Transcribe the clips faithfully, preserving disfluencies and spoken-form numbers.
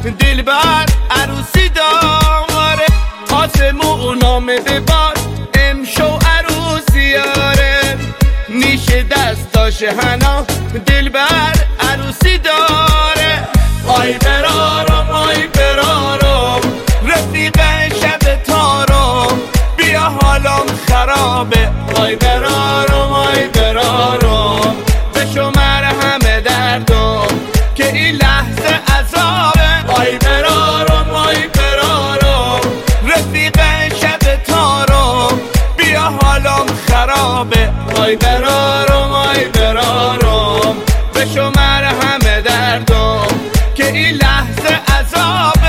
دلبر عروسی داره، آسمون آمده باد امشو عروسیاره، نیشه دستاش هنا دلبر عروسی داره. آی برارم آی برارم رفیق شب تارم، بیا حالم خرابه. آی برارم آی برارم به شمر همه دردم که این لحظه عذابه. آی برارم آی برارم رفیق شب تارم، بیا حالم خرابه. آی برارم آی برارم به شمر همه دردم که این لحظه عذابه.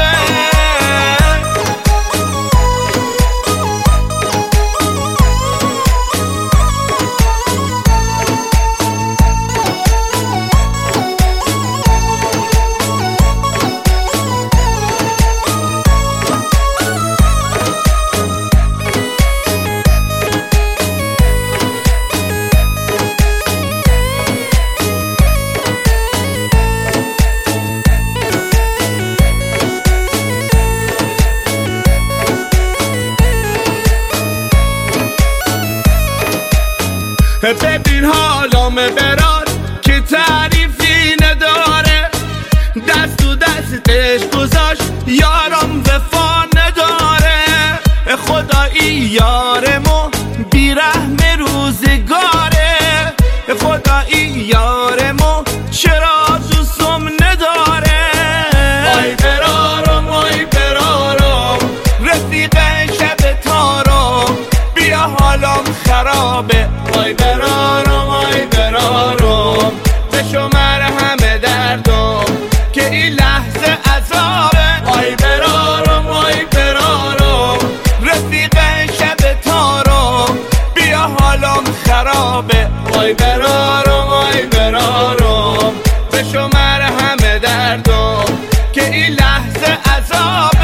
ببین حالام برار که تعریفی نداره، دست تو دستش گذاشت یارم وفا نداره. خدایی یارمو بیرحم روزگاره، خدایی یارمو چرا دوستم نداره. آی برارم آی برارم رفیق شب تارم، بیا حالم خرابه. آی برارم آی برارم به شمر همه دردم که این لحظه عذابه. آی برارم آی برارم رفیق شب تارم، بیا حالم خرابه. آی برارم آی برارم به شمر همه دردم که این لحظه عذابه.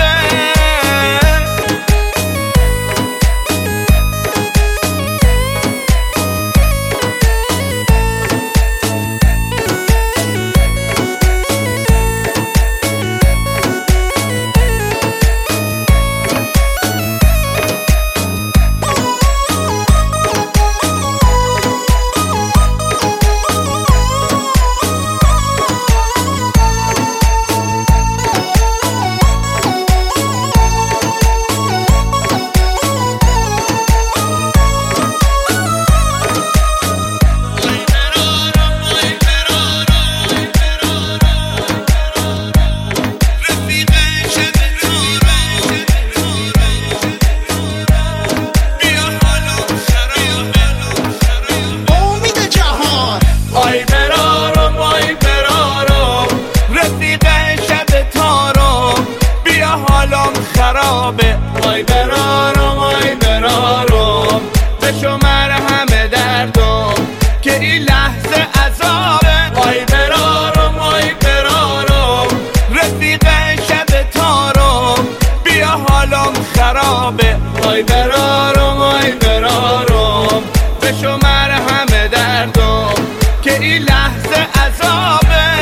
آی برارم آی برارم به شمر همه دردم که این لحظه عذابه. آی برارم آی برارم رفیق شب تارم، بیا حالم خرابه. آی برارم آی برارم به شمر همه دردم که این لحظه عذابه.